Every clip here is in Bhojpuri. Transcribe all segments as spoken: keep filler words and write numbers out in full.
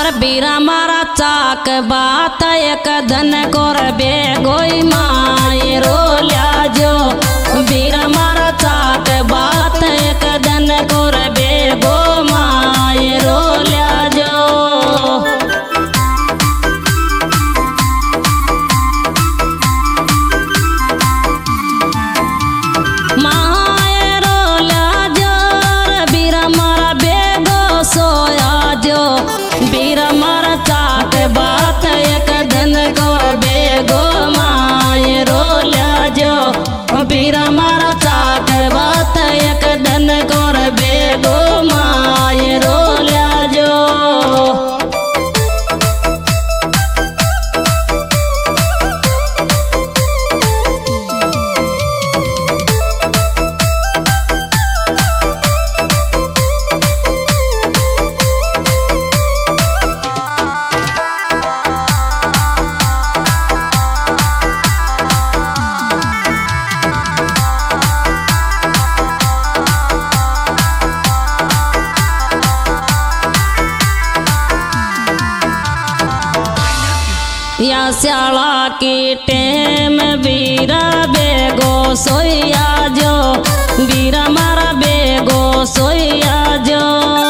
बीरा मारा चाक बात एक धन कोर बेगोई माए रोल्या जो बीरा मारा चाक बात एक धन कोर बेगो माए रोल्या जो माए रोल्या जो बीरा मारा बेगो सोया जो बीरा मारा चाक बात एक धन को बेगो माए रोल्या जो बीरा मारा चाक बात एक धन को बेगो माए रोल्या जो या श्याला की टेम बीरा बेगो सोया जो बीरा मारा बेगो सोया जो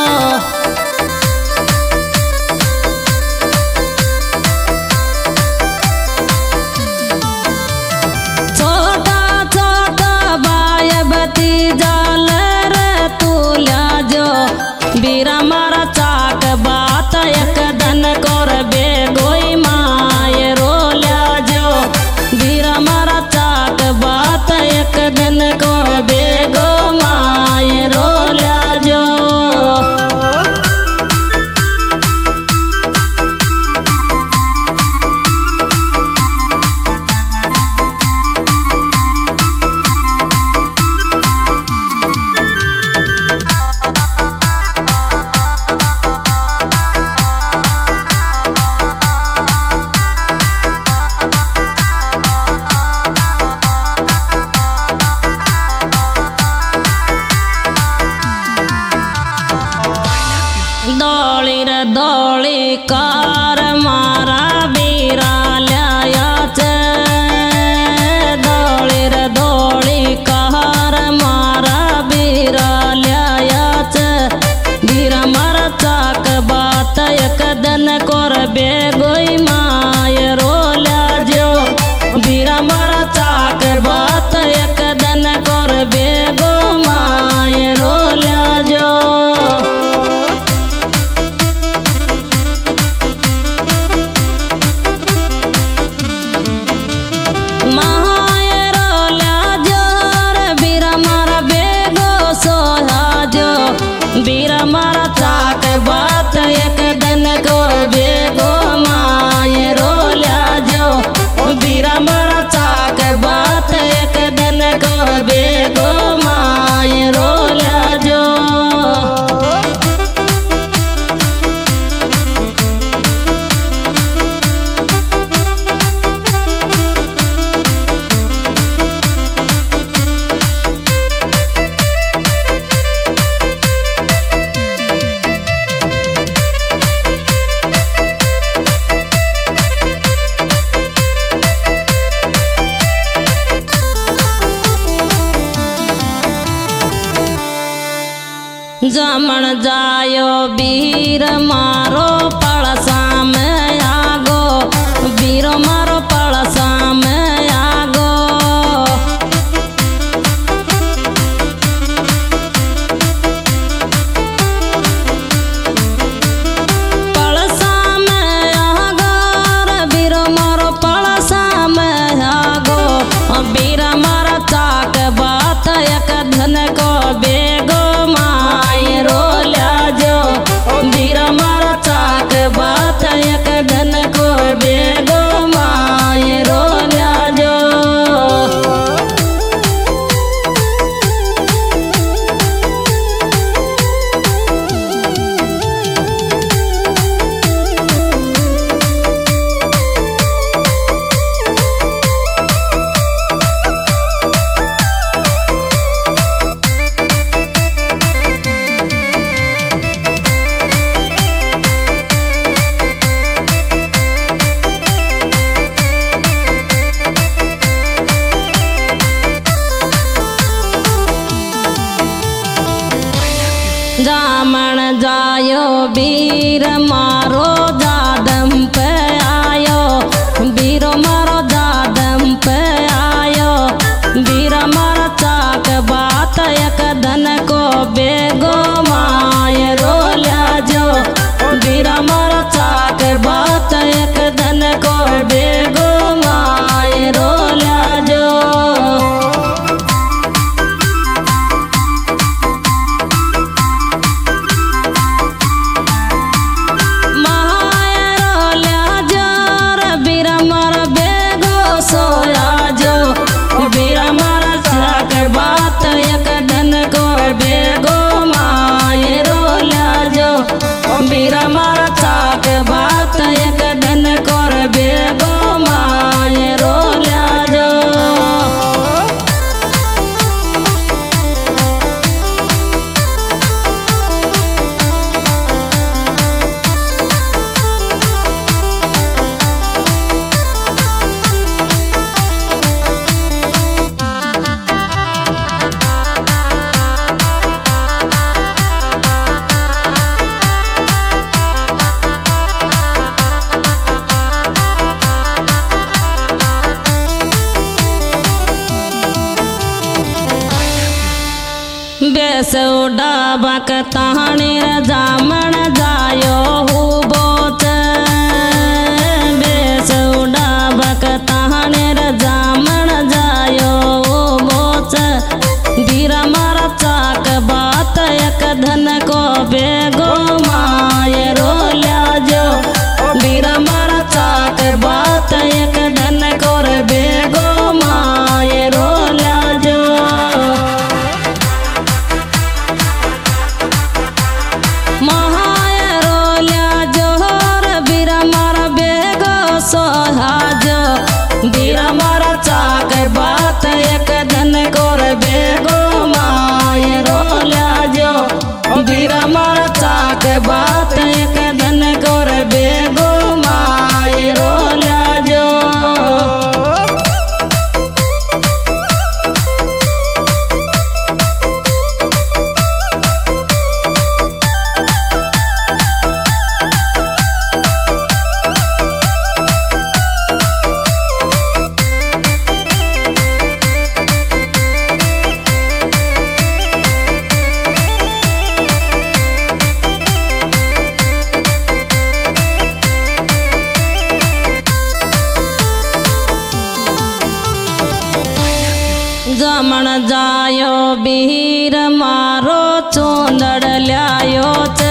छोटा छोटा बाय भतीजा रे तुल्या जो बीरा मारा चाक बात एक धन कोर बेगोई माए रोल्या जो बीरा मारा चाक बात एक धन को बेगो माए रोल्या जो दौड़ी रे दौड़ी कार मारा बीरा लाया चे दौड़ी रे दौड़ी कार मारा बीरा लाया चे बीरा मारा चाक बात एक धन कोर बेगोई माए रोल्या जो बीरा मारा चाक बात एक धन कोर बेगो माए रोल्या जो बीरा मारा चाक बात एक धन को बेगो माए रोल्या जो बीरा मारा चाक बात एक धन को बेगो माए रोल्या जो जमण जायो बीर मारो पड़सा में आगो बीरो मारो पड़सा में आगो पड़सा में आगो बीरो मारो पड़सा में आगो बीरा मारा चाक बात एक धन को बेगो माए रोल्या जो बीरा मारा चाक बात एक धन को बेगो माए जामण जायो वीर मारो जादम पे आयो, वीरो मारो जादम पे आयो। वीर मारा चाक बात एक धन को बेगो माय रोल्या जो, वीर मारा चाक बात एक धन को बेगो माय रोल्या जो। बेसौडा बक ताहनी जामण जायो हु बोच, बेसौडा बक ताहनी जामण जायो हु बोच। वीर मारा चाक बात एक धन को बेगो माय रोल्या जो, वीर मारा चाक बात एक धन को बेगो माय रोल्या जो। वीर मारा चाक बात एक धन कोर बेगो माय रोल्या जो, वीर मारा चाक बात एक धन कोर बेगो माय रोल्या जो। जामण जायो वीर मारो चोंदड़ ल्यायो।